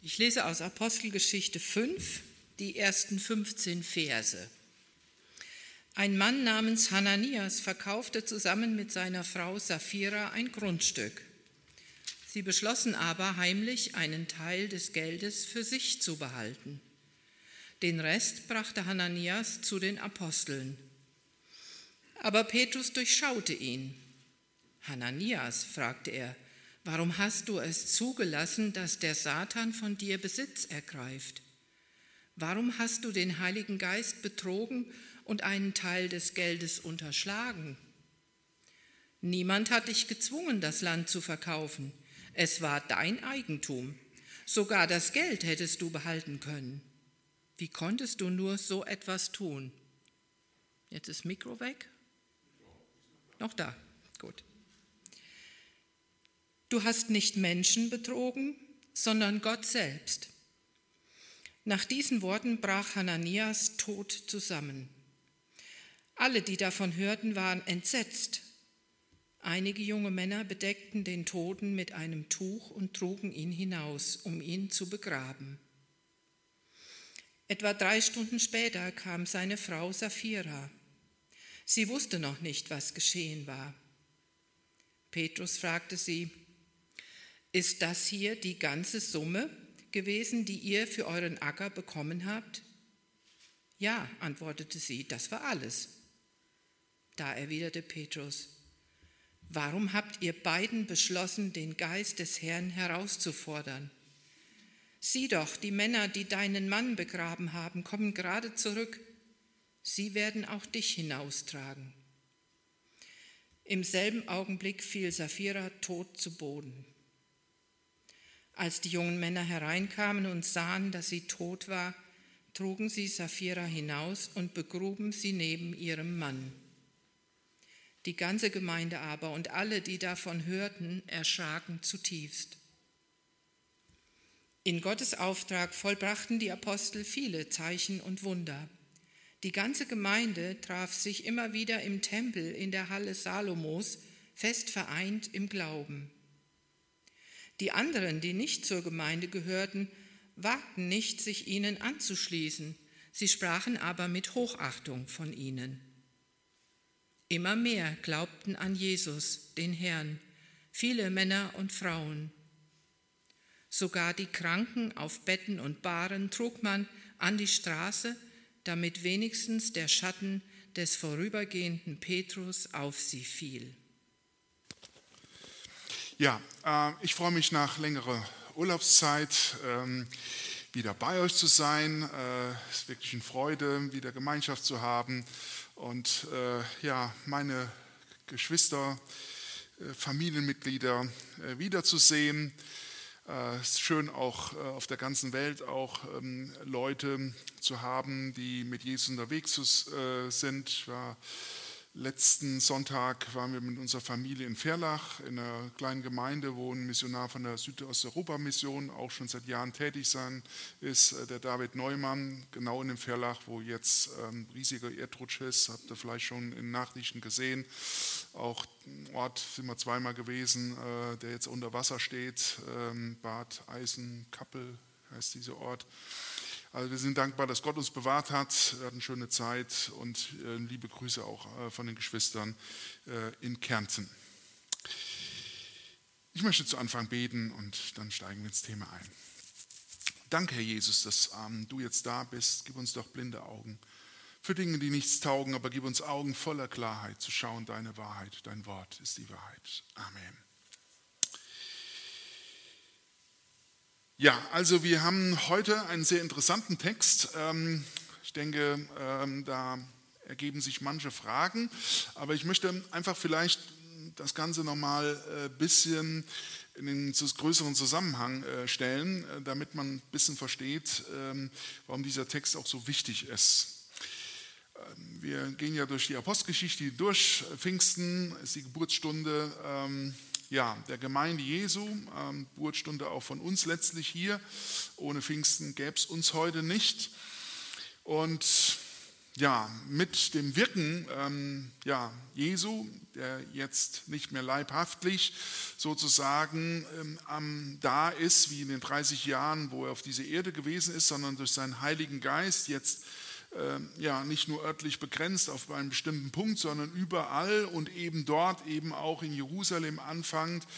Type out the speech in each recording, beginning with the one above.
Ich lese aus Apostelgeschichte 5, die ersten 15 Verse. Ein Mann namens Hananias verkaufte zusammen mit seiner Frau Sapphira ein Grundstück. Sie beschlossen aber heimlich, einen Teil des Geldes für sich zu behalten. Den Rest brachte Hananias zu den Aposteln. Aber Petrus durchschaute ihn. Hananias, fragte er, warum hast du es zugelassen, dass der Satan von dir Besitz ergreift? Warum hast du den Heiligen Geist betrogen und einen Teil des Geldes unterschlagen? Niemand hat dich gezwungen, das Land zu verkaufen. Es war dein Eigentum. Sogar das Geld hättest du behalten können. Wie konntest du nur so etwas tun? Jetzt ist Mikro weg. Noch da, gut. Du hast nicht Menschen betrogen, sondern Gott selbst. Nach diesen Worten brach Hananias tot zusammen. Alle, die davon hörten, waren entsetzt. Einige junge Männer bedeckten den Toten mit einem Tuch und trugen ihn hinaus, um ihn zu begraben. Etwa 3 Stunden später kam seine Frau Sapphira. Sie wusste noch nicht, was geschehen war. Petrus fragte sie, ist das hier die ganze Summe gewesen, die ihr für euren Acker bekommen habt? Ja, antwortete sie, das war alles. Da erwiderte Petrus, warum habt ihr beiden beschlossen, den Geist des Herrn herauszufordern? Sieh doch, die Männer, die deinen Mann begraben haben, kommen gerade zurück. Sie werden auch dich hinaustragen. Im selben Augenblick fiel Sapphira tot zu Boden. Als die jungen Männer hereinkamen und sahen, dass sie tot war, trugen sie Sapphira hinaus und begruben sie neben ihrem Mann. Die ganze Gemeinde aber und alle, die davon hörten, erschraken zutiefst. In Gottes Auftrag vollbrachten die Apostel viele Zeichen und Wunder. Die ganze Gemeinde traf sich immer wieder im Tempel in der Halle Salomos, fest vereint im Glauben. Die anderen, die nicht zur Gemeinde gehörten, wagten nicht, sich ihnen anzuschließen. Sie sprachen aber mit Hochachtung von ihnen. Immer mehr glaubten an Jesus, den Herrn, viele Männer und Frauen. Sogar die Kranken auf Betten und Bahren trug man an die Straße, damit wenigstens der Schatten des vorübergehenden Petrus auf sie fiel. Ja, ich freue mich nach längerer Urlaubszeit wieder bei euch zu sein. Es ist wirklich eine Freude, wieder Gemeinschaft zu haben und meine Geschwister, Familienmitglieder wiederzusehen. Es ist schön auch auf der ganzen Welt auch Leute zu haben, die mit Jesus unterwegs sind. Letzten Sonntag waren wir mit unserer Familie in Verlach, in einer kleinen Gemeinde, wo ein Missionar von der Südosteuropa-Mission auch schon seit Jahren tätig ist, der David Neumann, genau in dem Verlach, wo jetzt ein riesiger Erdrutsch ist, habt ihr vielleicht schon in Nachrichten gesehen. Auch ein Ort sind wir zweimal gewesen, der jetzt unter Wasser steht, Bad Eisenkappel heißt dieser Ort. Also wir sind dankbar, dass Gott uns bewahrt hat. Wir hatten eine schöne Zeit und liebe Grüße auch von den Geschwistern in Kärnten. Ich möchte zu Anfang beten und dann steigen wir ins Thema ein. Danke, Herr Jesus, dass du jetzt da bist. Gib uns doch blinde Augen für Dinge, die nichts taugen, aber gib uns Augen voller Klarheit zu schauen, deine Wahrheit, dein Wort ist die Wahrheit. Amen. Ja, also wir haben heute einen sehr interessanten Text. Ich denke, da ergeben sich manche Fragen, aber ich möchte einfach vielleicht das Ganze nochmal ein bisschen in den größeren Zusammenhang stellen, damit man ein bisschen versteht, warum dieser Text auch so wichtig ist. Wir gehen ja durch die Apostelgeschichte durch. Pfingsten ist die Geburtsstunde der Gemeinde Jesu, Geburtsstunde auch von uns letztlich hier. Ohne Pfingsten gäbe es uns heute nicht. Und mit dem Wirken Jesu, der jetzt nicht mehr leibhaftlich sozusagen da ist, wie in den 30 Jahren, wo er auf dieser Erde gewesen ist, sondern durch seinen Heiligen Geist jetzt nicht nur örtlich begrenzt auf einen bestimmten Punkt, sondern überall und eben dort, eben auch in Jerusalem anfangend,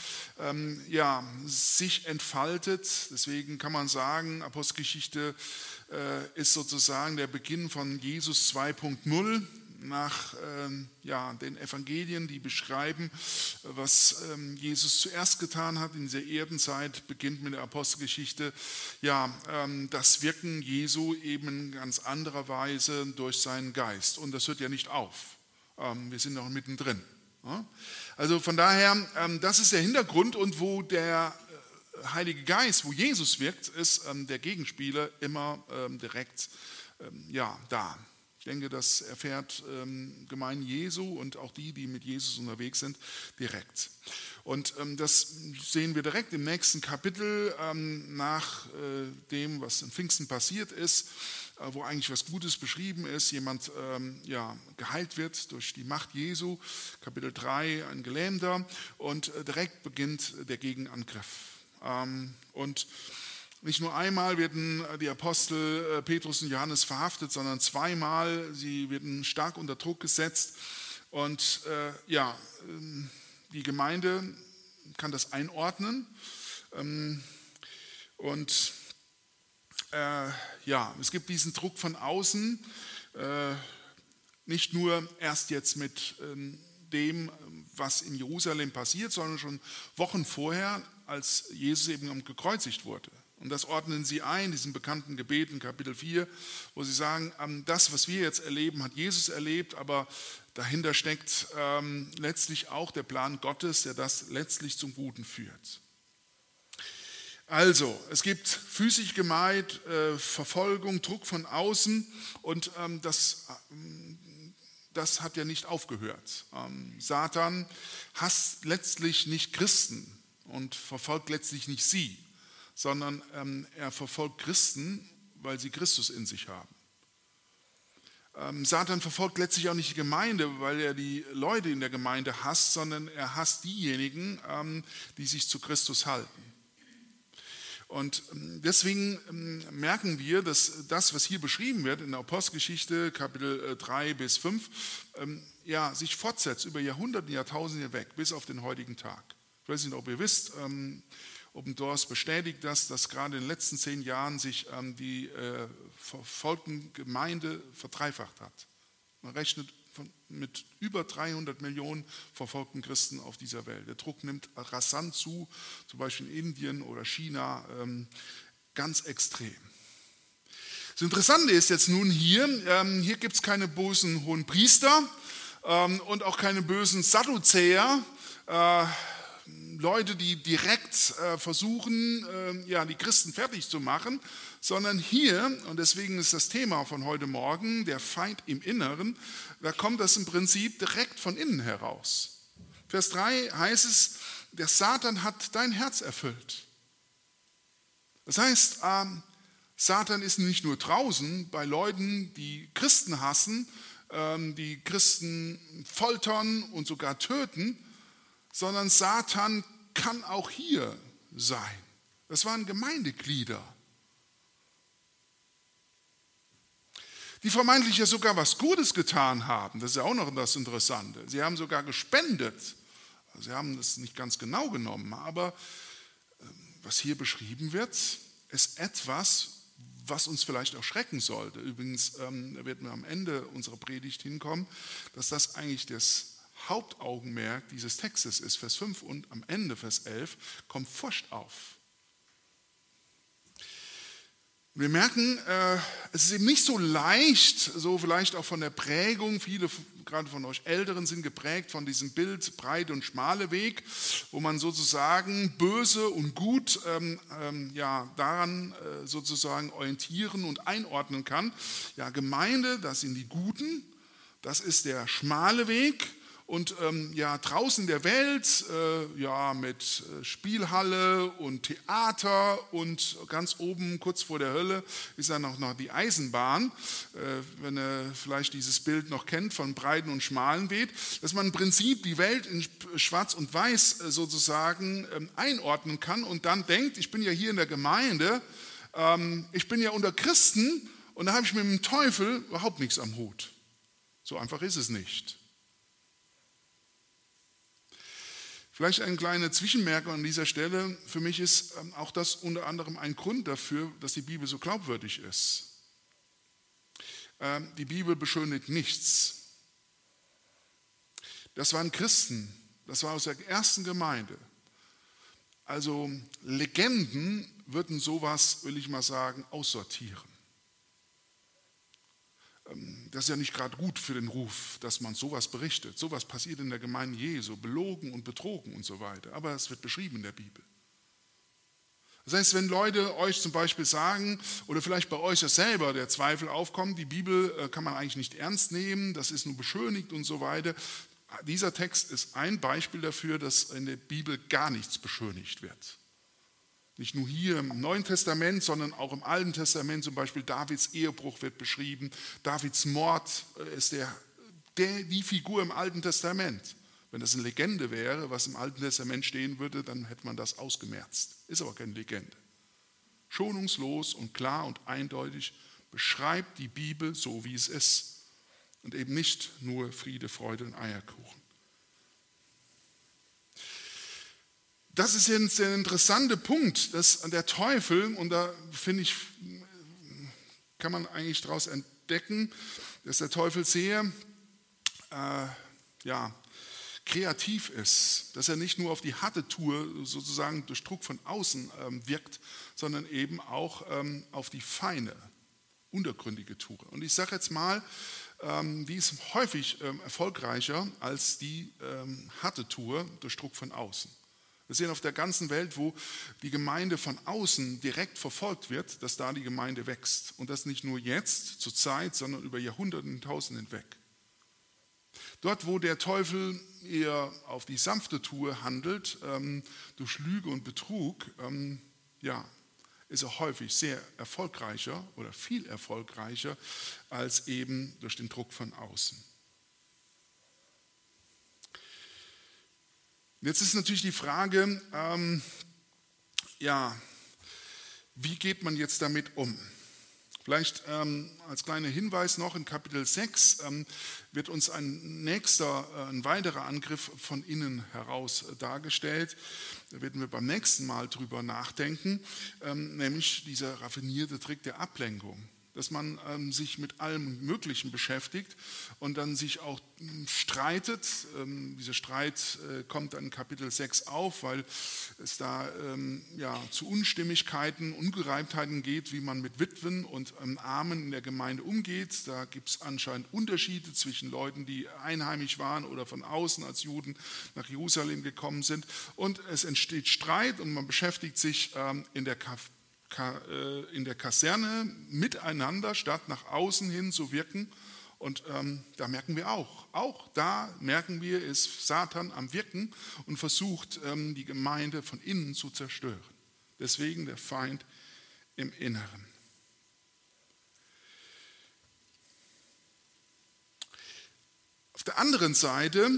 sich entfaltet. Deswegen kann man sagen, Apostelgeschichte ist sozusagen der Beginn von Jesus 2.0 nach den Evangelien, die beschreiben, was Jesus zuerst getan hat in dieser Erdenzeit, beginnt mit der Apostelgeschichte, das Wirken Jesu eben in ganz anderer Weise durch seinen Geist. Und das hört ja nicht auf. Wir sind noch mittendrin. Also von daher, das ist der Hintergrund, und wo der Heilige Geist, wo Jesus wirkt, ist der Gegenspieler immer direkt da. Ich denke, das erfährt Gemeinden Jesu und auch die mit Jesus unterwegs sind, direkt. Und das sehen wir direkt im nächsten Kapitel nach dem, was in Pfingsten passiert ist, wo eigentlich was Gutes beschrieben ist. Jemand geheilt wird durch die Macht Jesu, Kapitel 3, ein Gelähmter, und direkt beginnt der Gegenangriff. Und nicht nur einmal werden die Apostel Petrus und Johannes verhaftet, sondern zweimal. Sie werden stark unter Druck gesetzt. Und die Gemeinde kann das einordnen. Es gibt diesen Druck von außen, nicht nur erst jetzt mit dem, was in Jerusalem passiert, sondern schon Wochen vorher, als Jesus eben gekreuzigt wurde. Und das ordnen sie ein, diesen bekannten Gebet in Kapitel 4, wo sie sagen, das, was wir jetzt erleben, hat Jesus erlebt, aber dahinter steckt letztlich auch der Plan Gottes, der das letztlich zum Guten führt. Also, es gibt physische Gewalt, Verfolgung, Druck von außen, und das hat ja nicht aufgehört. Satan hasst letztlich nicht Christen und verfolgt letztlich nicht sie, sondern er verfolgt Christen, weil sie Christus in sich haben. Satan verfolgt letztlich auch nicht die Gemeinde, weil er die Leute in der Gemeinde hasst, sondern er hasst diejenigen, die sich zu Christus halten. Und deswegen merken wir, dass das, was hier beschrieben wird in der Apostelgeschichte, Kapitel 3 bis 5, sich fortsetzt über Jahrhunderte und Jahrtausende hinweg, bis auf den heutigen Tag. Ich weiß nicht, ob ihr wisst, Open Doors bestätigt das, dass gerade in den letzten 10 Jahren sich die verfolgten Gemeinde verdreifacht hat. Man rechnet mit über 300 Millionen verfolgten Christen auf dieser Welt. Der Druck nimmt rasant zu, zum Beispiel in Indien oder China, ganz extrem. Das Interessante ist jetzt nun hier gibt es keine bösen hohen Priester und auch keine bösen Sadduzäer, Leute, die direkt versuchen, die Christen fertig zu machen, sondern hier, und deswegen ist das Thema von heute Morgen, der Feind im Inneren, da kommt das im Prinzip direkt von innen heraus. Vers 3 heißt es, der Satan hat dein Herz erfüllt. Das heißt, Satan ist nicht nur draußen bei Leuten, die Christen hassen, die Christen foltern und sogar töten, sondern Satan kann auch hier sein. Das waren Gemeindeglieder, die vermeintlich ja sogar was Gutes getan haben. Das ist ja auch noch das Interessante. Sie haben sogar gespendet. Sie haben das nicht ganz genau genommen, aber was hier beschrieben wird, ist etwas, was uns vielleicht auch schrecken sollte. Übrigens, da werden wir am Ende unserer Predigt hinkommen, dass das eigentlich das Hauptaugenmerk dieses Textes ist, Vers 5, und am Ende, Vers 11, kommt Furcht auf. Wir merken, es ist eben nicht so leicht, so vielleicht auch von der Prägung, viele gerade von euch Älteren sind geprägt von diesem Bild breite und schmale Weg, wo man sozusagen böse und gut daran sozusagen orientieren und einordnen kann. Ja, Gemeinde, das sind die Guten, das ist der schmale Weg. Und draußen in der Welt, mit Spielhalle und Theater und ganz oben, kurz vor der Hölle, ist dann auch noch die Eisenbahn, wenn ihr vielleicht dieses Bild noch kennt von breiten und schmalen Weg, dass man im Prinzip die Welt in Schwarz und Weiß sozusagen einordnen kann und dann denkt, ich bin ja hier in der Gemeinde, ich bin ja unter Christen und da habe ich mit dem Teufel überhaupt nichts am Hut. So einfach ist es nicht. Vielleicht eine kleine Zwischenmerkung an dieser Stelle. Für mich ist auch das unter anderem ein Grund dafür, dass die Bibel so glaubwürdig ist. Die Bibel beschönigt nichts. Das waren Christen, das war aus der ersten Gemeinde. Also Legenden würden sowas, will ich mal sagen, aussortieren. Das ist ja nicht gerade gut für den Ruf, dass man sowas berichtet. Sowas passiert in der Gemeinde Jesu, belogen und betrogen und so weiter. Aber es wird beschrieben in der Bibel. Das heißt, wenn Leute euch zum Beispiel sagen, oder vielleicht bei euch ja selber der Zweifel aufkommt, die Bibel kann man eigentlich nicht ernst nehmen, das ist nur beschönigt und so weiter. Dieser Text ist ein Beispiel dafür, dass in der Bibel gar nichts beschönigt wird. Nicht nur hier im Neuen Testament, sondern auch im Alten Testament, zum Beispiel Davids Ehebruch wird beschrieben. Davids Mord ist die Figur im Alten Testament. Wenn das eine Legende wäre, was im Alten Testament stehen würde, dann hätte man das ausgemerzt. Ist aber keine Legende. Schonungslos und klar und eindeutig beschreibt die Bibel so, wie es ist. Und eben nicht nur Friede, Freude und Eierkuchen. Das ist jetzt der interessante Punkt, dass der Teufel, und da finde ich, kann man eigentlich daraus entdecken, dass der Teufel sehr kreativ ist, dass er nicht nur auf die harte Tour sozusagen durch Druck von außen wirkt, sondern eben auch auf die feine, untergründige Tour. Und ich sage jetzt mal, die ist häufig erfolgreicher als die harte Tour durch Druck von außen. Wir sehen auf der ganzen Welt, wo die Gemeinde von außen direkt verfolgt wird, dass da die Gemeinde wächst. Und das nicht nur jetzt, zur Zeit, sondern über Jahrhunderte und Tausende hinweg. Dort, wo der Teufel eher auf die sanfte Tour handelt, durch Lüge und Betrug, ist er häufig sehr erfolgreicher oder viel erfolgreicher als eben durch den Druck von außen. Jetzt ist natürlich die Frage, wie geht man jetzt damit um? Vielleicht als kleiner Hinweis noch, in Kapitel 6 wird uns ein weiterer Angriff von innen heraus dargestellt. Da werden wir beim nächsten Mal drüber nachdenken, nämlich dieser raffinierte Trick der Ablenkung. Dass man sich mit allem Möglichen beschäftigt und dann sich auch streitet. Dieser Streit kommt dann in Kapitel 6 auf, weil es da zu Unstimmigkeiten, Ungereimtheiten geht, wie man mit Witwen und Armen in der Gemeinde umgeht. Da gibt es anscheinend Unterschiede zwischen Leuten, die einheimisch waren oder von außen als Juden nach Jerusalem gekommen sind. Und es entsteht Streit und man beschäftigt sich in der Kaserne miteinander, statt nach außen hin zu wirken. Und da merken wir auch da merken wir, ist Satan am Wirken und versucht, die Gemeinde von innen zu zerstören. Deswegen der Feind im Inneren. Auf der anderen Seite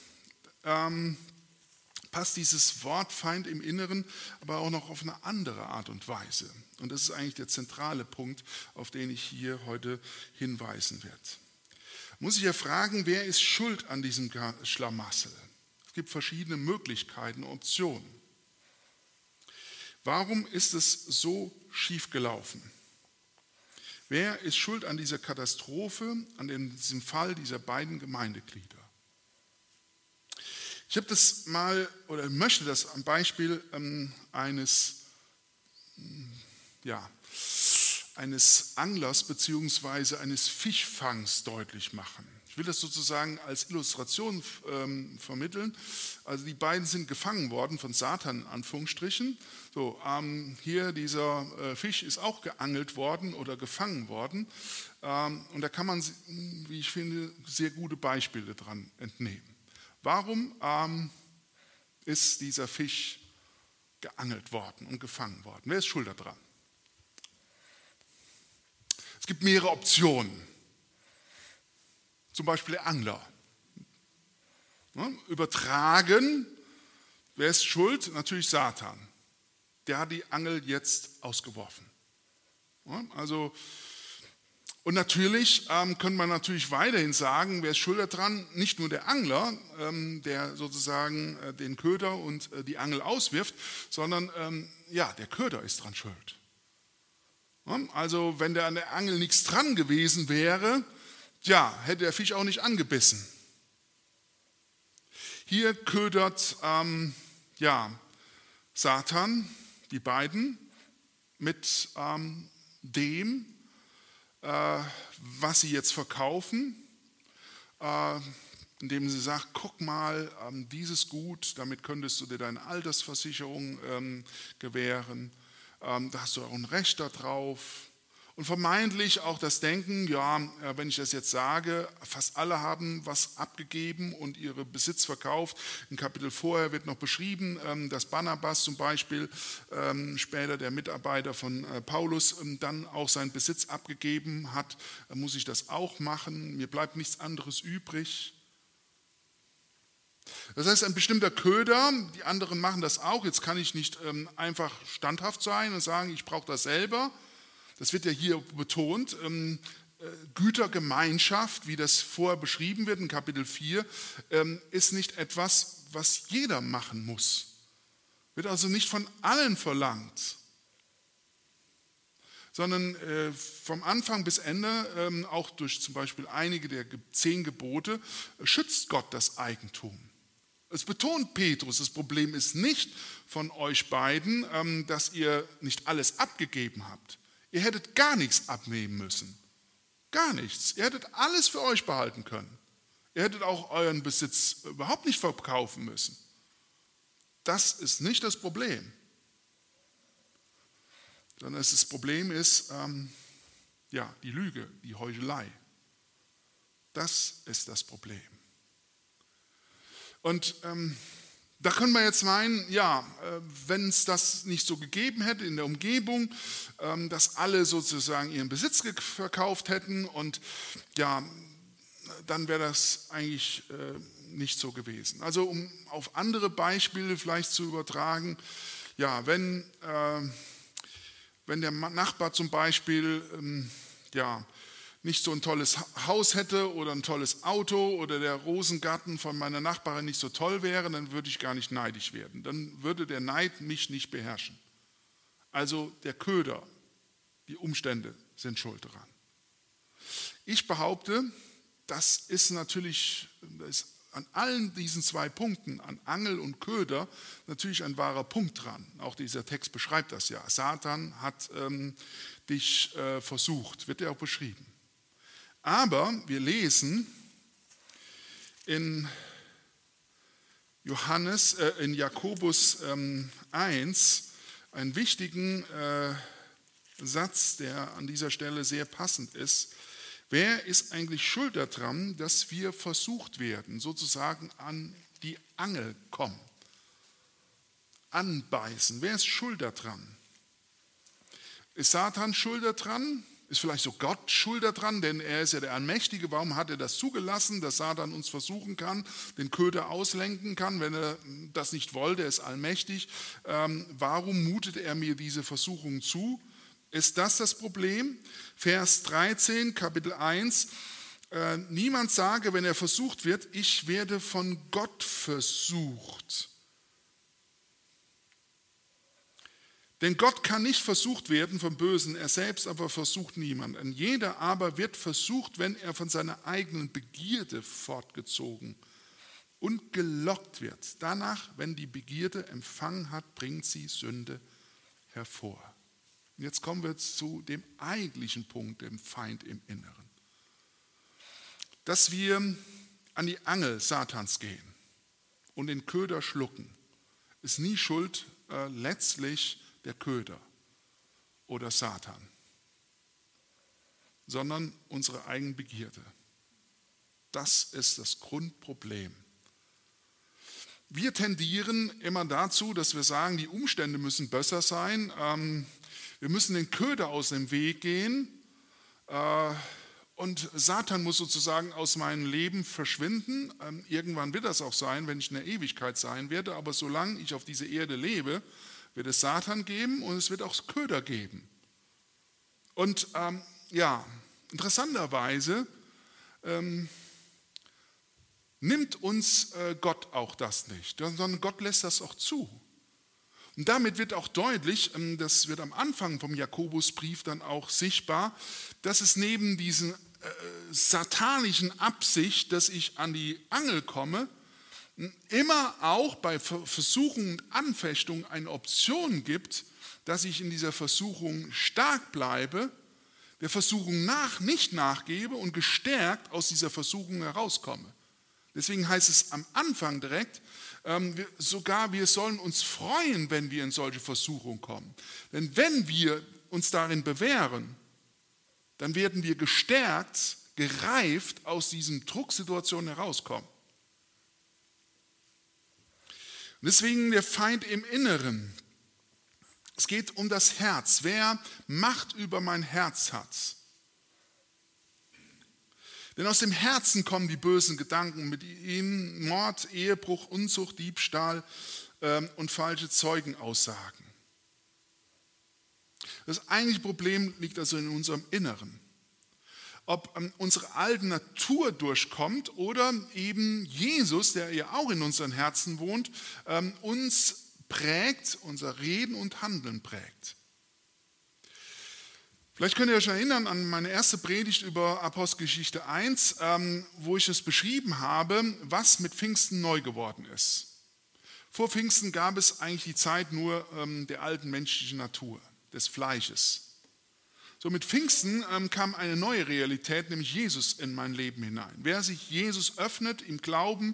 passt dieses Wort Feind im Inneren aber auch noch auf eine andere Art und Weise. Und das ist eigentlich der zentrale Punkt, auf den ich hier heute hinweisen werde. Muss ich ja fragen, wer ist schuld an diesem Schlamassel? Es gibt verschiedene Möglichkeiten, Optionen. Warum ist es so schief gelaufen? Wer ist schuld an dieser Katastrophe, an diesem Fall dieser beiden Gemeindeglieder? Ich habe das mal oder möchte das am Beispiel eines Anglers bzw. eines Fischfangs deutlich machen. Ich will das sozusagen als Illustration vermitteln. Also die beiden sind gefangen worden von Satan, in Anführungsstrichen. So, hier dieser Fisch ist auch geangelt worden oder gefangen worden. Und da kann man, wie ich finde, sehr gute Beispiele dran entnehmen. Warum ist dieser Fisch geangelt worden und gefangen worden? Wer ist schuld daran? Es gibt mehrere Optionen. Zum Beispiel der Angler. Übertragen, wer ist schuld? Natürlich Satan. Der hat die Angel jetzt ausgeworfen. Und natürlich können wir natürlich weiterhin sagen, wer ist schuld daran? Nicht nur der Angler, der sozusagen den Köder und die Angel auswirft, sondern der Köder ist dran schuld. Also wenn an der Angel nichts dran gewesen wäre, hätte der Fisch auch nicht angebissen. Hier ködert Satan die beiden mit dem, was sie jetzt verkaufen, indem sie sagt, guck mal, dieses Gut, damit könntest du dir deine Altersversicherung gewähren, da hast du auch ein Recht darauf. Und vermeintlich auch das Denken, wenn ich das jetzt sage, fast alle haben was abgegeben und ihre Besitz verkauft. Im Kapitel vorher wird noch beschrieben, dass Barnabas zum Beispiel, später der Mitarbeiter von Paulus, dann auch seinen Besitz abgegeben hat. Muss ich das auch machen? Mir bleibt nichts anderes übrig. Das heißt, ein bestimmter Köder, die anderen machen das auch. Jetzt kann ich nicht einfach standhaft sein und sagen, ich brauche das selber. Das wird ja hier betont, Gütergemeinschaft, wie das vorher beschrieben wird in Kapitel 4, ist nicht etwas, was jeder machen muss. Wird also nicht von allen verlangt, sondern vom Anfang bis Ende, auch durch zum Beispiel einige der 10 Gebote, schützt Gott das Eigentum. Es betont Petrus, das Problem ist nicht von euch beiden, dass ihr nicht alles abgegeben habt. Ihr hättet gar nichts abnehmen müssen. Gar nichts. Ihr hättet alles für euch behalten können. Ihr hättet auch euren Besitz überhaupt nicht verkaufen müssen. Das ist nicht das Problem. Sondern das Problem ist, die Lüge, die Heuchelei. Das ist das Problem. Und da können wir jetzt meinen, wenn es das nicht so gegeben hätte in der Umgebung, dass alle sozusagen ihren Besitz verkauft hätten und dann wäre das eigentlich nicht so gewesen. Also um auf andere Beispiele vielleicht zu übertragen, wenn der Nachbar zum Beispiel nicht so ein tolles Haus hätte oder ein tolles Auto oder der Rosengarten von meiner Nachbarin nicht so toll wäre, dann würde ich gar nicht neidisch werden. Dann würde der Neid mich nicht beherrschen. Also der Köder, die Umstände sind schuld daran. Ich behaupte, das ist an allen diesen 2 Punkten, an Angel und Köder, natürlich ein wahrer Punkt dran. Auch dieser Text beschreibt das ja. Satan hat dich versucht, wird ja auch beschrieben. Aber wir lesen in Jakobus 1 einen wichtigen Satz, der an dieser Stelle sehr passend ist. Wer ist eigentlich schuld daran, dass wir versucht werden, sozusagen an die Angel kommen? Anbeißen. Wer ist schuld daran? Ist Satan schuld daran? Ist vielleicht so Gott schuld daran, denn er ist ja der Allmächtige. Warum hat er das zugelassen, dass Satan uns versuchen kann, den Köder auslenken kann, wenn er das nicht wollte? Er ist allmächtig. Warum mutet er mir diese Versuchung zu? Ist das Problem? Vers 13, Kapitel 1. Niemand sage, wenn er versucht wird, ich werde von Gott versucht. Denn Gott kann nicht versucht werden vom Bösen, er selbst aber versucht niemanden. Jeder aber wird versucht, wenn er von seiner eigenen Begierde fortgezogen und gelockt wird. Danach, wenn die Begierde empfangen hat, bringt sie Sünde hervor. Und jetzt kommen wir zu dem eigentlichen Punkt, dem Feind im Inneren. Dass wir an die Angel Satans gehen und den Köder schlucken, ist nie Schuld letztlich der Köder oder Satan, sondern unsere eigene Begierde. Das ist das Grundproblem Wir tendieren immer dazu, dass wir sagen, die Umstände müssen besser sein. Wir müssen den Köder aus dem Weg gehen. Und Satan muss sozusagen aus meinem Leben verschwinden. Irgendwann wird das auch sein, wenn ich in der Ewigkeit sein werde. Aber solange ich auf dieser Erde lebe, wird es Satan geben und es wird auch Köder geben. Und interessanterweise nimmt uns Gott auch das nicht, sondern Gott lässt das auch zu. Und damit wird auch deutlich, das wird am Anfang vom Jakobusbrief dann auch sichtbar, dass es neben diesen satanischen Absicht, dass ich an die Angel komme, immer auch bei Versuchung und Anfechtung eine Option gibt, dass ich in dieser Versuchung stark bleibe, der Versuchung nicht nachgebe und gestärkt aus dieser Versuchung herauskomme. Deswegen heißt es am Anfang direkt, sogar wir sollen uns freuen, wenn wir in solche Versuchung kommen. Denn wenn wir uns darin bewähren, dann werden wir gestärkt, gereift aus diesen Drucksituationen herauskommen. Und deswegen der Feind im Inneren. Es geht um das Herz. Wer Macht über mein Herz hat. Denn aus dem Herzen kommen die bösen Gedanken, mit ihnen Mord, Ehebruch, Unzucht, Diebstahl und falsche Zeugenaussagen. Das eigentliche Problem liegt also in unserem Inneren. Ob unsere alte Natur durchkommt oder eben Jesus, der ja auch in unseren Herzen wohnt, uns prägt, unser Reden und Handeln prägt. Vielleicht könnt ihr euch erinnern an meine erste Predigt über Apostelgeschichte 1, wo ich es beschrieben habe, was mit Pfingsten neu geworden ist. Vor Pfingsten gab es eigentlich die Zeit nur der alten menschlichen Natur, des Fleisches. So mit Pfingsten kam eine neue Realität, nämlich Jesus in mein Leben hinein. Wer sich Jesus öffnet, im Glauben,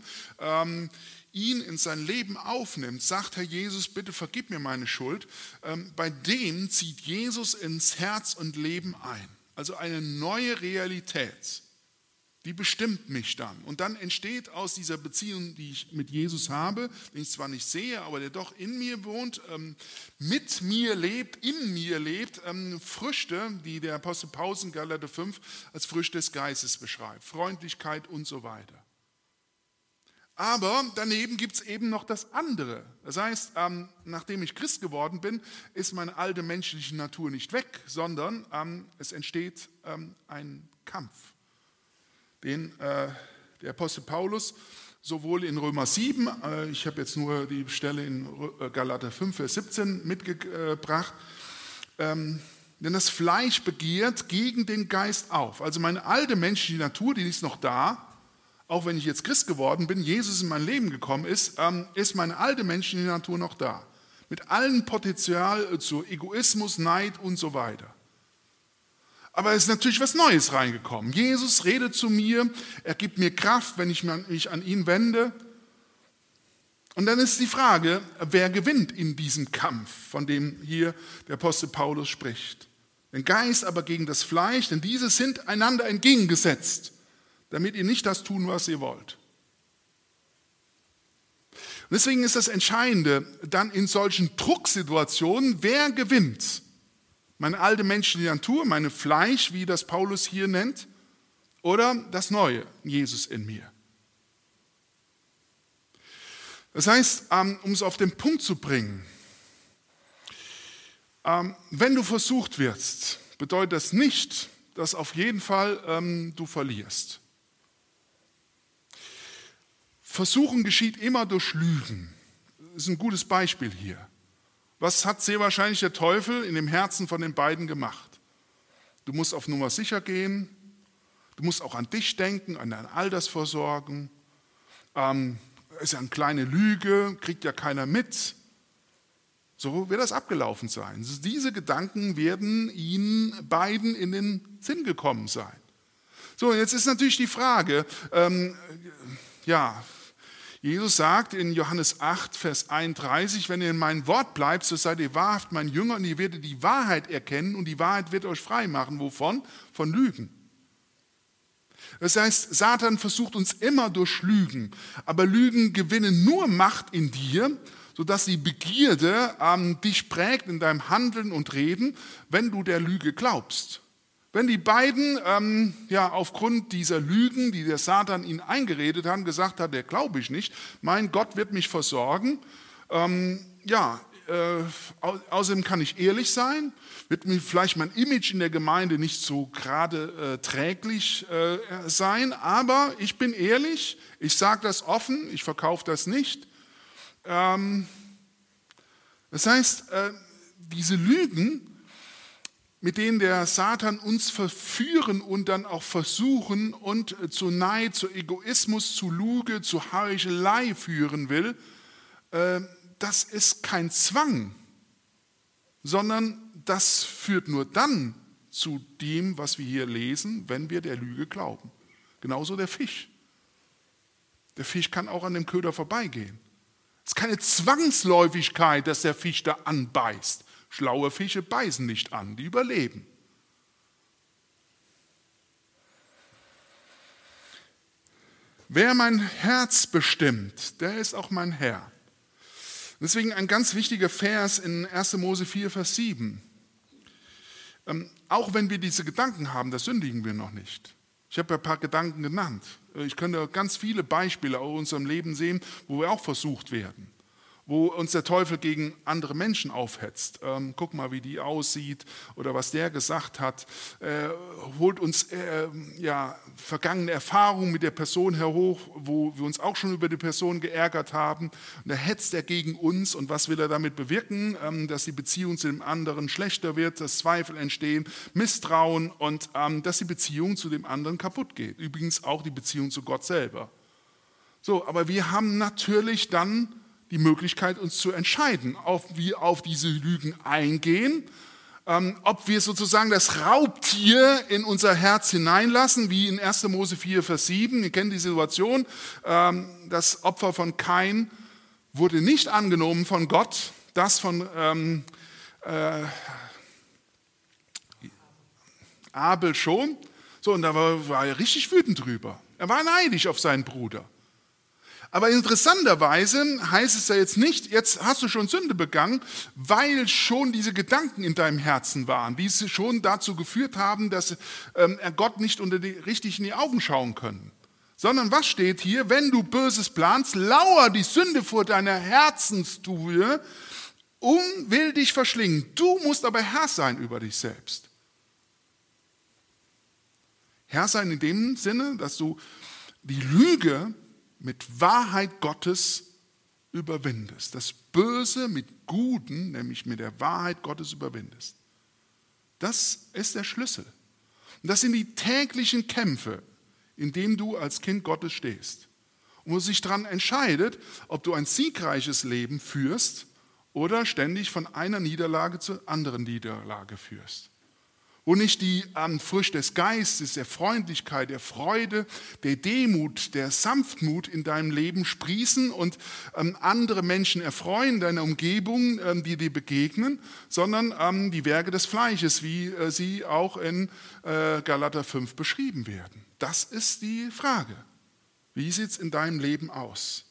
ihn in sein Leben aufnimmt, sagt, Herr Jesus, bitte vergib mir meine Schuld, bei dem zieht Jesus ins Herz und Leben ein. Also eine neue Realität, die bestimmt mich dann. Und dann entsteht aus dieser Beziehung, die ich mit Jesus habe, den ich zwar nicht sehe, aber der doch in mir wohnt, mit mir lebt, in mir lebt, Früchte, die der Apostel Paulus in Galater 5 als Früchte des Geistes beschreibt, Freundlichkeit und so weiter. Aber daneben gibt es eben noch das andere. Das heißt, nachdem ich Christ geworden bin, ist meine alte menschliche Natur nicht weg, sondern es entsteht ein Kampf, den der Apostel Paulus sowohl in Römer 7, ich habe jetzt nur die Stelle in Galater 5, Vers 17 mitgebracht, denn das Fleisch begehrt gegen den Geist auf. Also meine alte menschliche Natur, die ist noch da. Auch wenn ich jetzt Christ geworden bin, Jesus in mein Leben gekommen ist, ist meine alte menschliche Natur noch da. Mit allem Potenzial zu Egoismus, Neid und so weiter. Aber es ist natürlich was Neues reingekommen. Jesus redet zu mir, er gibt mir Kraft, wenn ich mich an ihn wende. Und dann ist die Frage, wer gewinnt in diesem Kampf, von dem hier der Apostel Paulus spricht. Den Geist aber gegen das Fleisch, denn diese sind einander entgegengesetzt, damit ihr nicht das tun, was ihr wollt. Und deswegen ist das Entscheidende dann in solchen Drucksituationen, wer gewinnt? Meine alte menschliche Natur, meine Fleisch, wie das Paulus hier nennt, oder das Neue, Jesus in mir. Das heißt, um es auf den Punkt zu bringen, wenn du versucht wirst, bedeutet das nicht, dass auf jeden Fall du verlierst. Versuchen geschieht immer durch Lügen. Das ist ein gutes Beispiel hier. Was hat sehr wahrscheinlich der Teufel in dem Herzen von den beiden gemacht? Du musst auf Nummer sicher gehen, du musst auch an dich denken, an deine Altersvorsorgen. Ist ja eine kleine Lüge, kriegt ja keiner mit. So wird das abgelaufen sein. Also diese Gedanken werden ihnen beiden in den Sinn gekommen sein. So, jetzt ist natürlich die Frage, Jesus sagt in Johannes 8, Vers 31, wenn ihr in meinem Wort bleibt, so seid ihr wahrhaft mein Jünger und ihr werdet die Wahrheit erkennen und die Wahrheit wird euch frei machen. Wovon? Von Lügen. Das heißt, Satan versucht uns immer durch Lügen, aber Lügen gewinnen nur Macht in dir, sodass die Begierde dich prägt in deinem Handeln und Reden, wenn du der Lüge glaubst. Wenn die beiden aufgrund dieser Lügen, die der Satan ihnen eingeredet hat, gesagt hat, der glaube ich nicht, mein Gott wird mich versorgen, außerdem kann ich ehrlich sein, wird mir vielleicht mein Image in der Gemeinde nicht so gerade träglich sein, aber ich bin ehrlich, ich sage das offen, ich verkaufe das nicht. Das heißt, diese Lügen, mit denen der Satan uns verführen und dann auch versuchen und zu Neid, zu Egoismus, zu Lüge, zu Heuchelei führen will, das ist kein Zwang, sondern das führt nur dann zu dem, was wir hier lesen, wenn wir der Lüge glauben. Genauso der Fisch. Der Fisch kann auch an dem Köder vorbeigehen. Es ist keine Zwangsläufigkeit, dass der Fisch da anbeißt. Schlaue Fische beißen nicht an, die überleben. Wer mein Herz bestimmt, der ist auch mein Herr. Deswegen ein ganz wichtiger Vers in 1. Mose 4, Vers 7. Auch wenn wir diese Gedanken haben, das sündigen wir noch nicht. Ich habe ja ein paar Gedanken genannt. Ich könnte ganz viele Beispiele aus unserem Leben sehen, wo wir auch versucht werden. Wo uns der Teufel gegen andere Menschen aufhetzt. Guck mal, wie die aussieht oder was der gesagt hat. Holt uns vergangene Erfahrungen mit der Person hoch, wo wir uns auch schon über die Person geärgert haben. Und da hetzt er gegen uns. Und was will er damit bewirken? Dass die Beziehung zu dem anderen schlechter wird, dass Zweifel entstehen, Misstrauen und dass die Beziehung zu dem anderen kaputt geht. Übrigens auch die Beziehung zu Gott selber. So, aber wir haben natürlich dann die Möglichkeit, uns zu entscheiden, ob wir auf diese Lügen eingehen, ob wir sozusagen das Raubtier in unser Herz hineinlassen, wie in 1. Mose 4, Vers 7. Ihr kennt die Situation, das Opfer von Kain wurde nicht angenommen von Gott, das von Abel schon. So, und da war er richtig wütend drüber. Er war neidisch auf seinen Bruder. Aber interessanterweise heißt es ja jetzt nicht, jetzt hast du schon Sünde begangen, weil schon diese Gedanken in deinem Herzen waren, die schon dazu geführt haben, dass Gott nicht richtig in die Augen schauen können. Sondern was steht hier? Wenn du Böses planst, lauert die Sünde vor deiner Herzenstür und will dich verschlingen. Du musst aber Herr sein über dich selbst. Herr sein in dem Sinne, dass du die Lüge mit Wahrheit Gottes überwindest. Das Böse mit Guten, nämlich mit der Wahrheit Gottes überwindest. Das ist der Schlüssel. Und das sind die täglichen Kämpfe, in denen du als Kind Gottes stehst. Und wo sich daran entscheidet, ob du ein siegreiches Leben führst oder ständig von einer Niederlage zur anderen Niederlage führst. Wo nicht die Frucht des Geistes, der Freundlichkeit, der Freude, der Demut, der Sanftmut in deinem Leben sprießen und andere Menschen erfreuen, deine Umgebung, die dir begegnen, sondern die Werke des Fleisches, wie sie auch in Galater 5 beschrieben werden. Das ist die Frage. Wie sieht es in deinem Leben aus?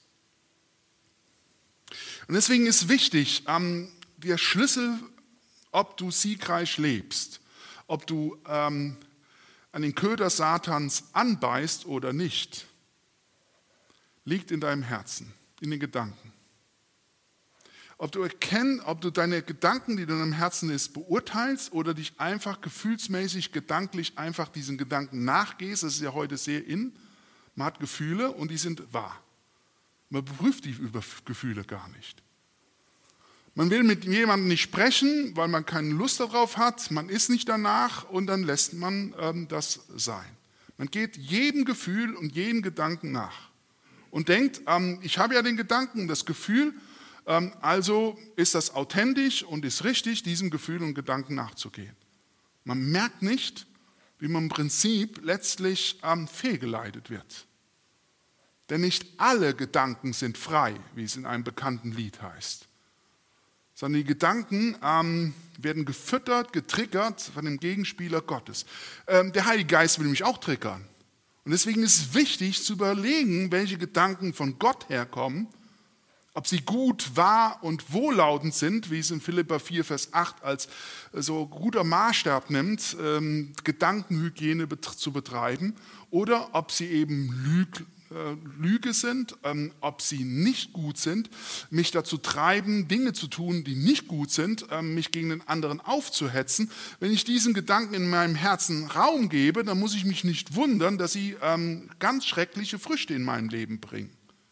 Und deswegen ist wichtig, der Schlüssel, ob du siegreich lebst, ob du an den Köder Satans anbeißt oder nicht, liegt in deinem Herzen, in den Gedanken. Ob du deine Gedanken, die du in deinem Herzen ist, beurteilst oder dich einfach gefühlsmäßig, gedanklich einfach diesen Gedanken nachgehst, das ist ja heute sehr in, man hat Gefühle und die sind wahr. Man prüft die Gefühle gar nicht. Man will mit jemandem nicht sprechen, weil man keine Lust darauf hat, man ist nicht danach und dann lässt man das sein. Man geht jedem Gefühl und jedem Gedanken nach und denkt, ich habe ja den Gedanken, das Gefühl, also ist das authentisch und ist richtig, diesem Gefühl und Gedanken nachzugehen. Man merkt nicht, wie man im Prinzip letztlich fehlgeleitet wird. Denn nicht alle Gedanken sind frei, wie es in einem bekannten Lied heißt. Sondern die Gedanken werden gefüttert, getriggert von dem Gegenspieler Gottes. Der Heilige Geist will mich auch triggern. Und deswegen ist es wichtig zu überlegen, welche Gedanken von Gott herkommen, ob sie gut, wahr und wohllautend sind, wie es in Philipper 4, Vers 8 als so guter Maßstab nimmt, Gedankenhygiene zu betreiben, oder ob sie eben Lüge sind, ob sie nicht gut sind, mich dazu treiben, Dinge zu tun, die nicht gut sind, mich gegen den anderen aufzuhetzen. Wenn ich diesen Gedanken in meinem Herzen Raum gebe, dann muss ich mich nicht wundern, dass sie ganz schreckliche Früchte in meinem Leben bringen.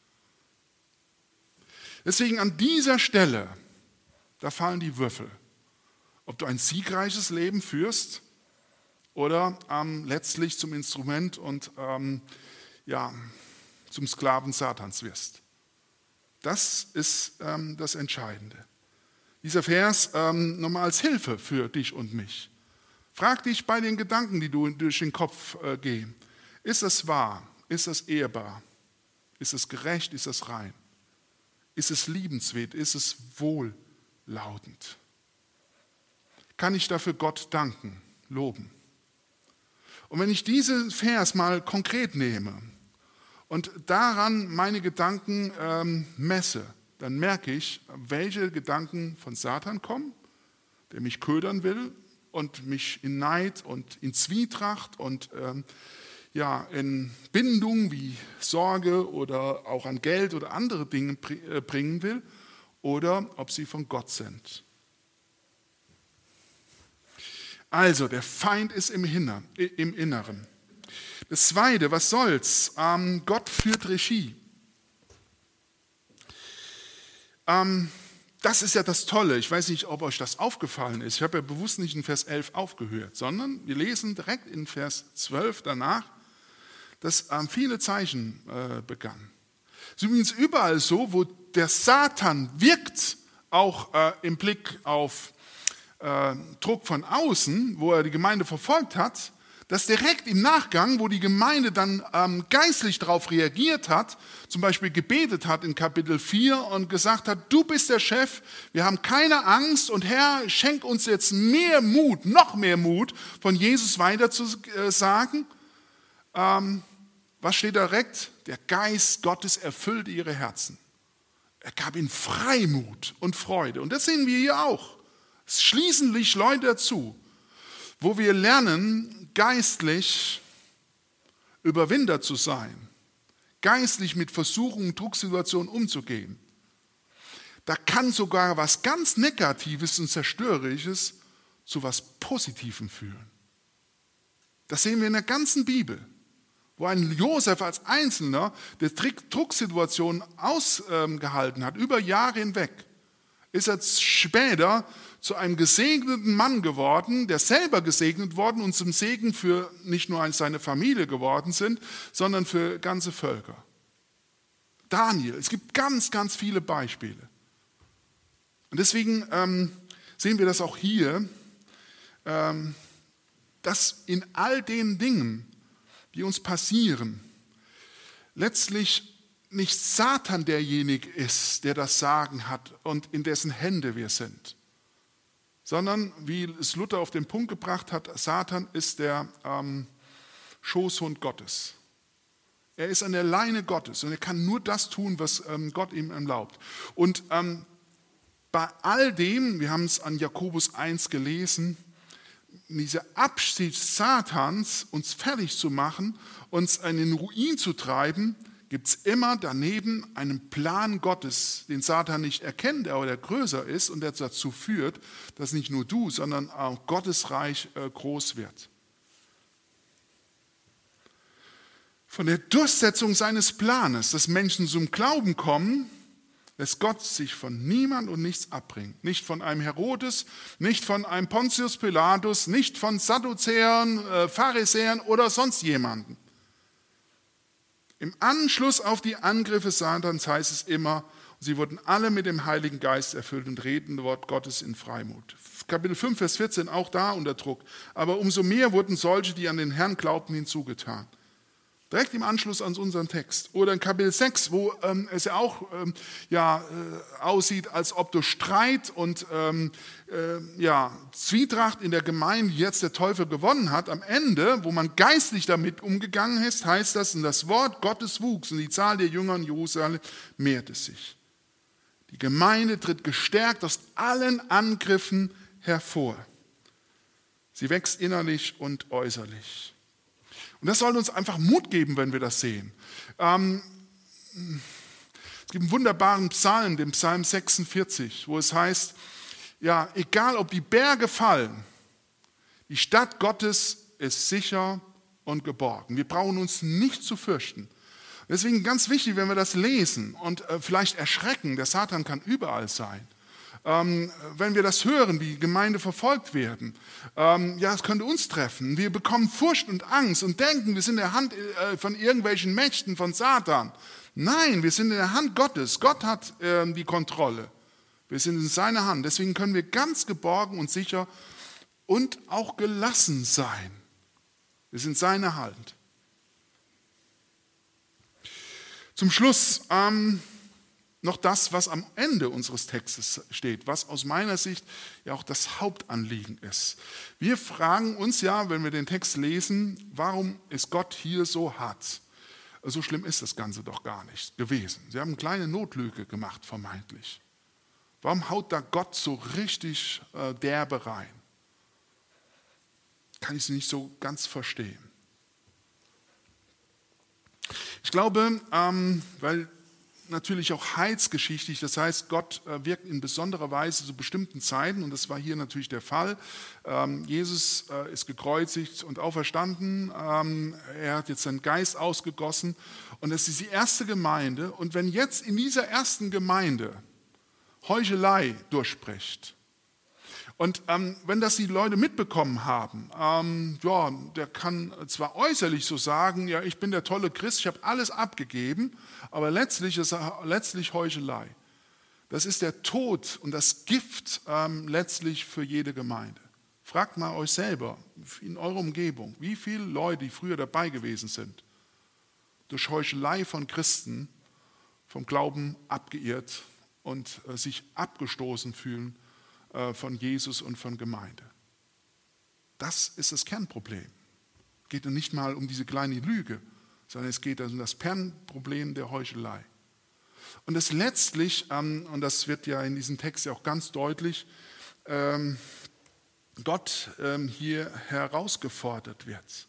Deswegen an dieser Stelle, da fallen die Würfel. Ob du ein siegreiches Leben führst oder letztlich zum Instrument und zum Sklaven Satans wirst. Das ist das Entscheidende. Dieser Vers nochmal als Hilfe für dich und mich. Frag dich bei den Gedanken, die du durch den Kopf gehen. Ist es wahr? Ist es ehrbar? Ist es gerecht? Ist es rein? Ist es liebenswert? Ist es wohllautend? Kann ich dafür Gott danken, loben? Und wenn ich diesen Vers mal konkret nehme und daran meine Gedanken messe, dann merke ich, welche Gedanken von Satan kommen, der mich ködern will und mich in Neid und in Zwietracht und in Bindung wie Sorge oder auch an Geld oder andere Dinge bringen will, oder ob sie von Gott sind. Also, der Feind ist im Inneren. Das Zweite, was soll's? Gott führt Regie. Das ist ja das Tolle. Ich weiß nicht, ob euch das aufgefallen ist. Ich habe ja bewusst nicht in Vers 11 aufgehört, sondern wir lesen direkt in Vers 12 danach, dass viele Zeichen begannen. Es ist übrigens überall so, wo der Satan wirkt, auch im Blick auf Druck von außen, wo er die Gemeinde verfolgt hat, dass direkt im Nachgang, wo die Gemeinde dann geistlich darauf reagiert hat, zum Beispiel gebetet hat in Kapitel 4 und gesagt hat, du bist der Chef, wir haben keine Angst und Herr, schenk uns jetzt mehr Mut, noch mehr Mut, von Jesus weiter zu sagen. Was steht direkt? Der Geist Gottes erfüllte ihre Herzen. Er gab ihnen Freimut und Freude. Und das sehen wir hier auch. Es schließen sich Leute dazu, wo wir lernen, geistlich Überwinder zu sein, geistlich mit Versuchungen und Drucksituationen umzugehen. Da kann sogar was ganz Negatives und Zerstörerisches zu was Positivem führen. Das sehen wir in der ganzen Bibel, wo ein Josef als Einzelner der Drucksituation ausgehalten hat, über Jahre hinweg, ist er später zu einem gesegneten Mann geworden, der selber gesegnet worden und zum Segen für nicht nur seine Familie geworden sind, sondern für ganze Völker. Daniel, es gibt ganz, ganz viele Beispiele. Und deswegen sehen wir das auch hier, dass in all den Dingen, die uns passieren, letztlich nicht Satan derjenige ist, der das Sagen hat und in dessen Hände wir sind, sondern, wie es Luther auf den Punkt gebracht hat, Satan ist der Schoßhund Gottes. Er ist an der Leine Gottes und er kann nur das tun, was Gott ihm erlaubt. Und bei all dem, wir haben es an Jakobus 1 gelesen, diese Absicht Satans, uns fertig zu machen, uns in den Ruin zu treiben, gibt es immer daneben einen Plan Gottes, den Satan nicht erkennt, aber der größer ist und der dazu führt, dass nicht nur du, sondern auch Gottes Reich groß wird. Von der Durchsetzung seines Planes, dass Menschen zum Glauben kommen, lässt Gott sich von niemand und nichts abbringen. Nicht von einem Herodes, nicht von einem Pontius Pilatus, nicht von Sadduzäern, Pharisäern oder sonst jemanden. Im Anschluss auf die Angriffe Satans heißt es immer, sie wurden alle mit dem Heiligen Geist erfüllt und redeten das Wort Gottes in Freimut. Kapitel 5, Vers 14, auch da unter Druck. Aber umso mehr wurden solche, die an den Herrn glaubten, hinzugetan. Direkt im Anschluss an unseren Text. Oder in Kapitel 6, wo es ja auch aussieht, als ob durch Streit und Zwietracht in der Gemeinde jetzt der Teufel gewonnen hat. Am Ende, wo man geistlich damit umgegangen ist, heißt das, und das Wort Gottes wuchs und die Zahl der Jünger in Jerusalem mehrte sich. Die Gemeinde tritt gestärkt aus allen Angriffen hervor. Sie wächst innerlich und äußerlich. Und das soll uns einfach Mut geben, wenn wir das sehen. Es gibt einen wunderbaren Psalm, den Psalm 46, wo es heißt, ja, egal ob die Berge fallen, die Stadt Gottes ist sicher und geborgen. Wir brauchen uns nicht zu fürchten. Deswegen ganz wichtig, wenn wir das lesen und vielleicht erschrecken, der Satan kann überall sein. Wenn wir das hören, wie Gemeinde verfolgt werden, es könnte uns treffen. Wir bekommen Furcht und Angst und denken, wir sind in der Hand von irgendwelchen Mächten, von Satan. Nein, wir sind in der Hand Gottes. Gott hat die Kontrolle. Wir sind in seiner Hand. Deswegen können wir ganz geborgen und sicher und auch gelassen sein. Wir sind in seiner Hand. Zum Schluss noch das, was am Ende unseres Textes steht, was aus meiner Sicht ja auch das Hauptanliegen ist. Wir fragen uns ja, wenn wir den Text lesen, warum ist Gott hier so hart? So schlimm ist das Ganze doch gar nicht gewesen. Sie haben eine kleine Notlüge gemacht, vermeintlich. Warum haut da Gott so richtig derbe rein? Kann ich es nicht so ganz verstehen. Ich glaube, weil natürlich auch heilsgeschichtlich, das heißt, Gott wirkt in besonderer Weise zu bestimmten Zeiten und das war hier natürlich der Fall. Jesus ist gekreuzigt und auferstanden, er hat jetzt seinen Geist ausgegossen und es ist die erste Gemeinde und wenn jetzt in dieser ersten Gemeinde Heuchelei durchbricht und wenn das die Leute mitbekommen haben, der kann zwar äußerlich so sagen, ja, ich bin der tolle Christ, ich habe alles abgegeben, aber letztlich ist letztlich Heuchelei. Das ist der Tod und das Gift letztlich für jede Gemeinde. Fragt mal euch selber in eurer Umgebung, wie viele Leute, die früher dabei gewesen sind, durch Heuchelei von Christen vom Glauben abgeirrt und sich abgestoßen fühlen von Jesus und von Gemeinde. Das ist das Kernproblem. Es geht nicht mal um diese kleine Lüge, sondern es geht um das Kernproblem der Heuchelei. Und das letztlich, und das wird ja in diesem Text ja auch ganz deutlich, Gott hier herausgefordert wird.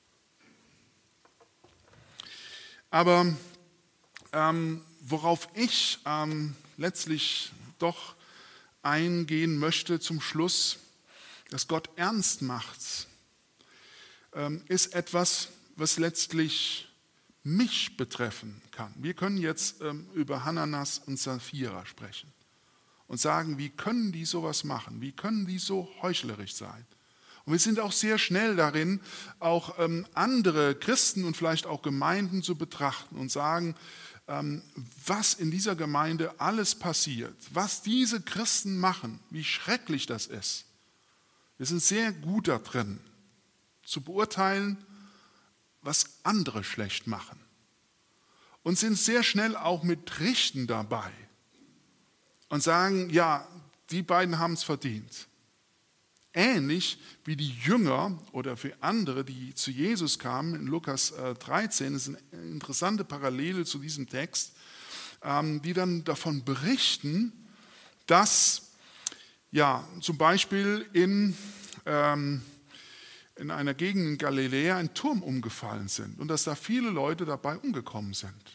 Aber worauf ich letztlich doch eingehen möchte zum Schluss, dass Gott ernst macht, ist etwas, was letztlich mich betreffen kann. Wir können jetzt über Hananas und Sapphira sprechen und sagen, wie können die sowas machen? Wie können die so heuchlerisch sein? Und wir sind auch sehr schnell darin, auch andere Christen und vielleicht auch Gemeinden zu betrachten und sagen, was in dieser Gemeinde alles passiert, was diese Christen machen, wie schrecklich das ist. Wir sind sehr gut darin, zu beurteilen, was andere schlecht machen. Und sind sehr schnell auch mit Richten dabei und sagen, ja, die beiden haben es verdient. Ähnlich wie die Jünger oder für andere, die zu Jesus kamen, in Lukas 13, das ist eine interessante Parallele zu diesem Text, die dann davon berichten, dass ja, zum Beispiel in einer Gegend in Galiläa ein Turm umgefallen sind und dass da viele Leute dabei umgekommen sind.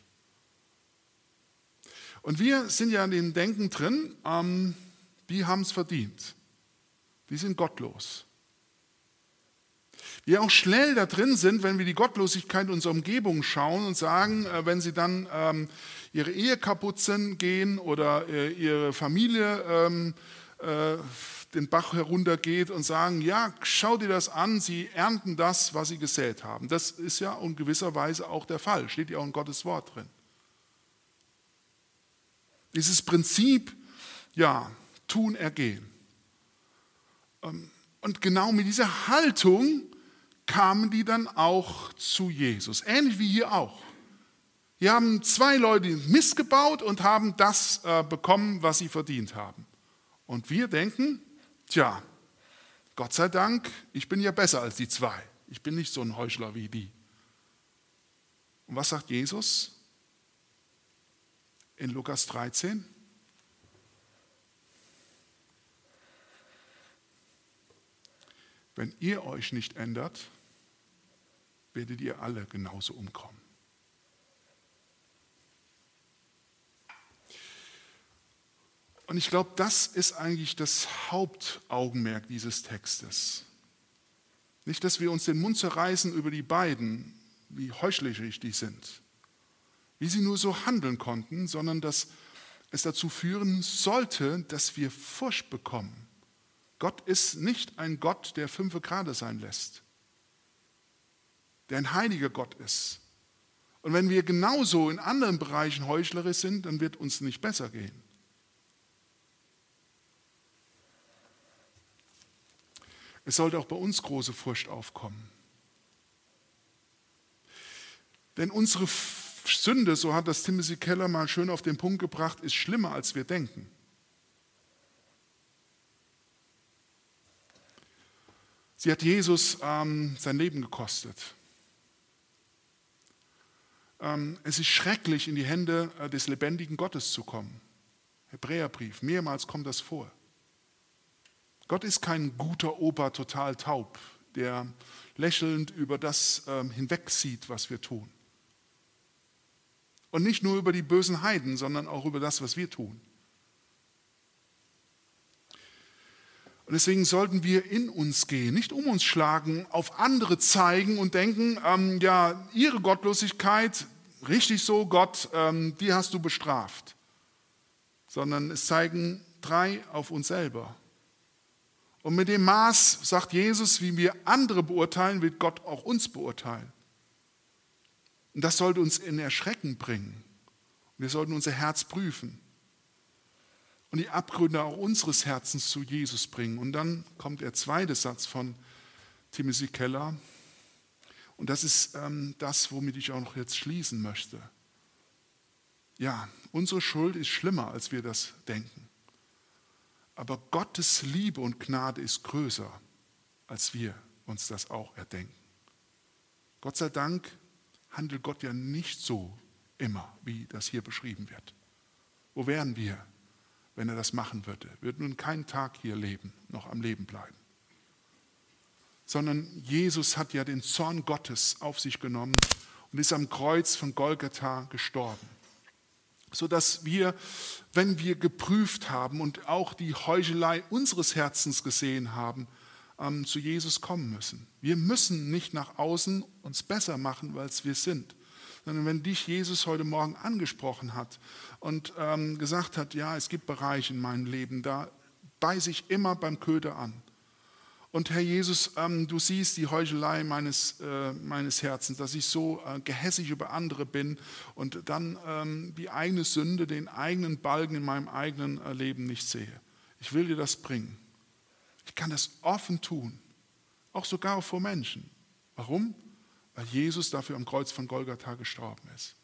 Und wir sind ja in dem Denken drin, die haben es verdient. Die sind gottlos. Wir auch schnell da drin sind, wenn wir die Gottlosigkeit unserer Umgebung schauen und sagen, wenn sie dann ihre Ehe kaputt sind, gehen oder ihre Familie den Bach heruntergeht und sagen, ja, schau dir das an, sie ernten das, was sie gesät haben. Das ist ja in gewisser Weise auch der Fall, steht ja auch in Gottes Wort drin. Dieses Prinzip, ja, tun, ergehen. Und genau mit dieser Haltung kamen die dann auch zu Jesus. Ähnlich wie hier auch. Hier haben 2 Leute Mist gebaut und haben das bekommen, was sie verdient haben. Und wir denken, tja, Gott sei Dank, ich bin ja besser als die 2. Ich bin nicht so ein Heuchler wie die. Und was sagt Jesus in Lukas 13? Wenn ihr euch nicht ändert, werdet ihr alle genauso umkommen. Und ich glaube, das ist eigentlich das Hauptaugenmerk dieses Textes. Nicht, dass wir uns den Mund zerreißen über die beiden, wie heuchlerisch die sind, wie sie nur so handeln konnten, sondern dass es dazu führen sollte, dass wir Furcht bekommen. Gott ist nicht ein Gott, der 5 Grade sein lässt, der ein heiliger Gott ist. Und wenn wir genauso in anderen Bereichen heuchlerisch sind, dann wird uns nicht besser gehen. Es sollte auch bei uns große Furcht aufkommen. Denn unsere Sünde, so hat das Timothy Keller mal schön auf den Punkt gebracht, ist schlimmer, als wir denken. Sie hat Jesus sein Leben gekostet. Es ist schrecklich, in die Hände des lebendigen Gottes zu kommen. Hebräerbrief, mehrmals kommt das vor. Gott ist kein guter Opa, total taub, der lächelnd über das hinwegsieht, was wir tun. Und nicht nur über die bösen Heiden, sondern auch über das, was wir tun. Und deswegen sollten wir in uns gehen, nicht um uns schlagen, auf andere zeigen und denken, ja, ihre Gottlosigkeit, richtig so, Gott, die hast du bestraft. Sondern es zeigen 3 auf uns selber. Und mit dem Maß, sagt Jesus, wie wir andere beurteilen, wird Gott auch uns beurteilen. Und das sollte uns in Erschrecken bringen. Wir sollten unser Herz prüfen und die Abgründe auch unseres Herzens zu Jesus bringen. Und dann kommt der zweite Satz von Timothy Keller. Und das ist das, womit ich auch noch jetzt schließen möchte. Ja, unsere Schuld ist schlimmer, als wir das denken. Aber Gottes Liebe und Gnade ist größer, als wir uns das auch erdenken. Gott sei Dank handelt Gott ja nicht so immer, wie das hier beschrieben wird. Wo wären wir, wenn er das machen würde? Wir würden nun keinen Tag hier leben, noch am Leben bleiben. Sondern Jesus hat ja den Zorn Gottes auf sich genommen und ist am Kreuz von Golgatha gestorben. Sodass wir, wenn wir geprüft haben und auch die Heuchelei unseres Herzens gesehen haben, zu Jesus kommen müssen. Wir müssen nicht nach außen uns besser machen, weil es wir sind. Sondern wenn dich Jesus heute Morgen angesprochen hat und gesagt hat, ja, es gibt Bereiche in meinem Leben, da beiße ich immer beim Köder an. Und Herr Jesus, du siehst die Heuchelei meines Herzens, dass ich so gehässig über andere bin und dann die eigene Sünde, den eigenen Balken in meinem eigenen Leben nicht sehe. Ich will dir das bringen. Ich kann das offen tun, auch sogar vor Menschen. Warum? Weil Jesus dafür am Kreuz von Golgatha gestorben ist.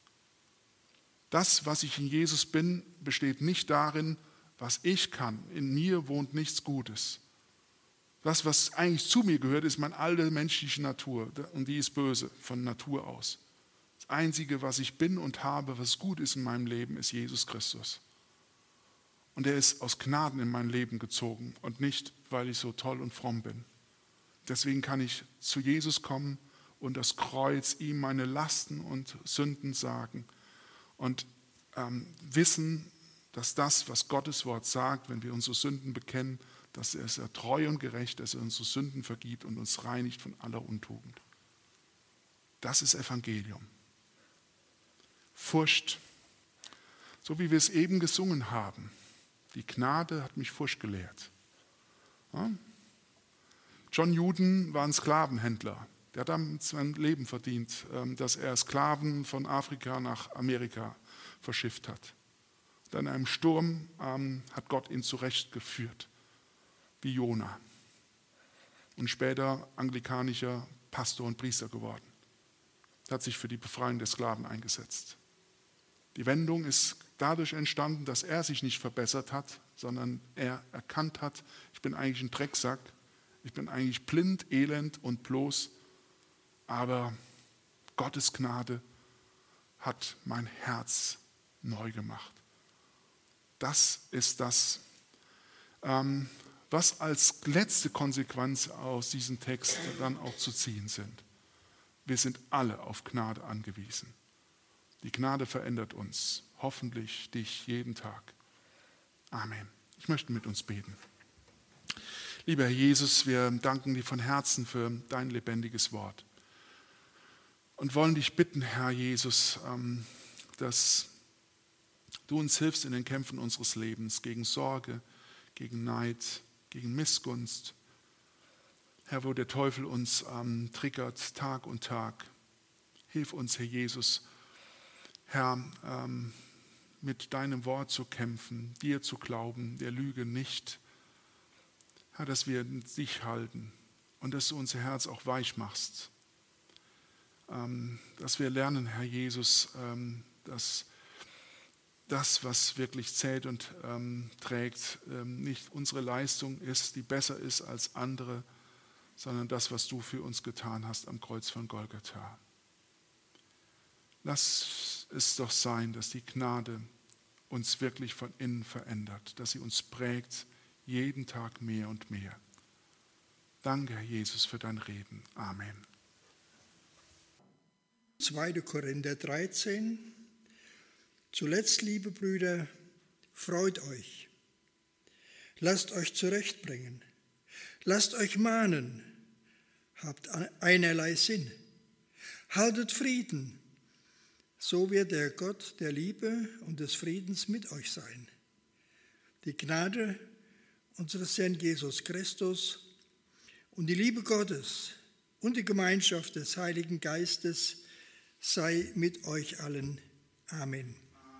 Das, was ich in Jesus bin, besteht nicht darin, was ich kann. In mir wohnt nichts Gutes. Das, was eigentlich zu mir gehört, ist meine alte menschliche Natur und die ist böse von Natur aus. Das Einzige, was ich bin und habe, was gut ist in meinem Leben, ist Jesus Christus. Und er ist aus Gnaden in mein Leben gezogen und nicht, weil ich so toll und fromm bin. Deswegen kann ich zu Jesus kommen und das Kreuz ihm meine Lasten und Sünden sagen und wissen, dass das, was Gottes Wort sagt, wenn wir unsere Sünden bekennen, dass er ist treu und gerecht, dass er unsere Sünden vergibt und uns reinigt von aller Untugend. Das ist Evangelium. Furcht, so wie wir es eben gesungen haben. Die Gnade hat mich Furcht gelehrt. Ja? John Newton war ein Sklavenhändler. Der hat damit sein Leben verdient, dass er Sklaven von Afrika nach Amerika verschifft hat. Dann in einem Sturm hat Gott ihn zurechtgeführt, wie Jona. Und später anglikanischer Pastor und Priester geworden. Hat sich für die Befreiung der Sklaven eingesetzt. Die Wendung ist dadurch entstanden, dass er sich nicht verbessert hat, sondern er erkannt hat, ich bin eigentlich ein Drecksack, ich bin eigentlich blind, elend und bloß, aber Gottes Gnade hat mein Herz neu gemacht. Das ist das, was als letzte Konsequenz aus diesem Text dann auch zu ziehen sind. Wir sind alle auf Gnade angewiesen. Die Gnade verändert uns, hoffentlich dich jeden Tag. Amen. Ich möchte mit uns beten. Lieber Herr Jesus, wir danken dir von Herzen für dein lebendiges Wort und wollen dich bitten, Herr Jesus, dass du uns hilfst in den Kämpfen unseres Lebens gegen Sorge, gegen Neid, gegen Missgunst. Herr, wo der Teufel uns triggert, Tag und Tag. Hilf uns, Herr Jesus, Herr, mit deinem Wort zu kämpfen, dir zu glauben, der Lüge nicht. Herr, dass wir dich halten und dass du unser Herz auch weich machst. Dass wir lernen, Herr Jesus, dass das, was wirklich zählt und trägt, nicht unsere Leistung ist, die besser ist als andere, sondern das, was du für uns getan hast am Kreuz von Golgatha. Lass es doch sein, dass die Gnade uns wirklich von innen verändert, dass sie uns prägt, jeden Tag mehr und mehr. Danke, Herr Jesus, für dein Reden. Amen. 2. Korinther 13. Zuletzt, liebe Brüder, freut euch. Lasst euch zurechtbringen. Lasst euch mahnen. Habt einerlei Sinn. Haltet Frieden. So wird der Gott der Liebe und des Friedens mit euch sein. Die Gnade unseres Herrn Jesus Christus und die Liebe Gottes und die Gemeinschaft des Heiligen Geistes sei mit euch allen. Amen.